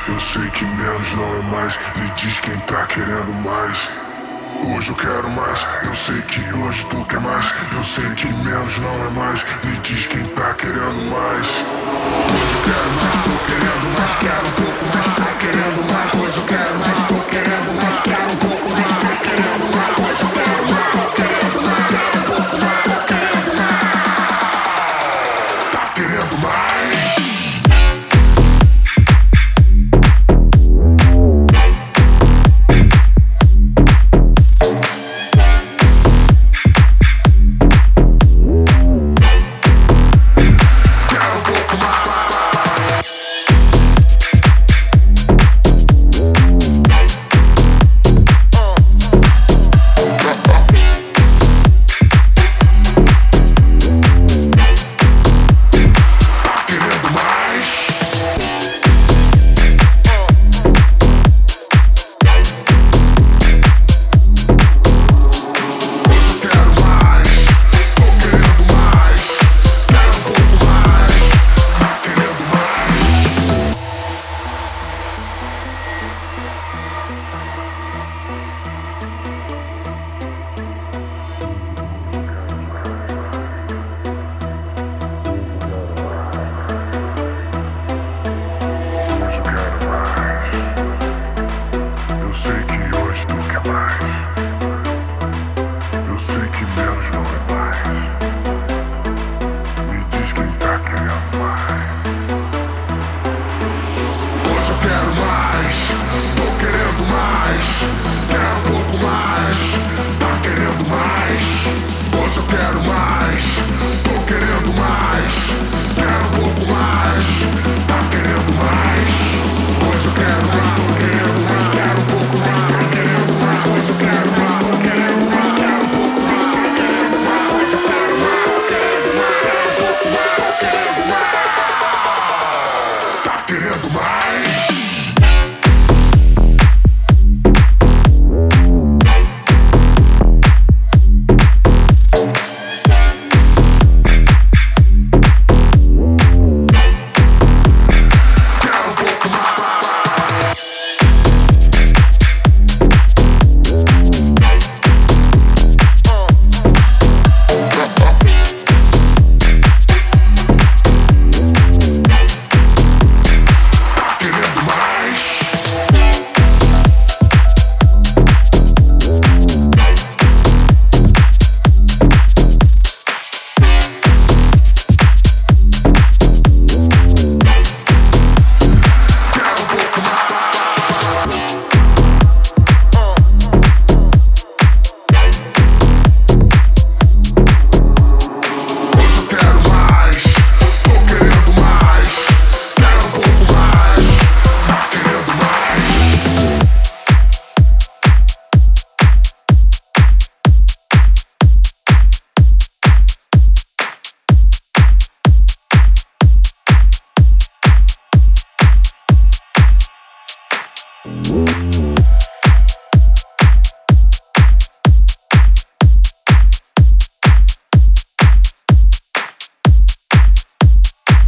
Eu sei que menos não é mais. Me diz quem tá querendo mais. Hoje eu quero mais, eu sei que hoje tu quer mais. Eu sei que menos não é mais. Me diz quem tá querendo mais. Hoje eu quero mais, tô querendo mais. Quero um pouco mais, tô querendo mais. Hoje eu quero mais, tô querendo mais. Quero um pouco mais, tô querendo mais. Hoje eu quero mais, tô querendo mais. Quero um pouco mais, tô querendo mais. Tá querendo mais.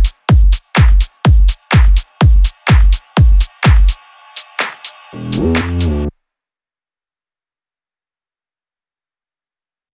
Música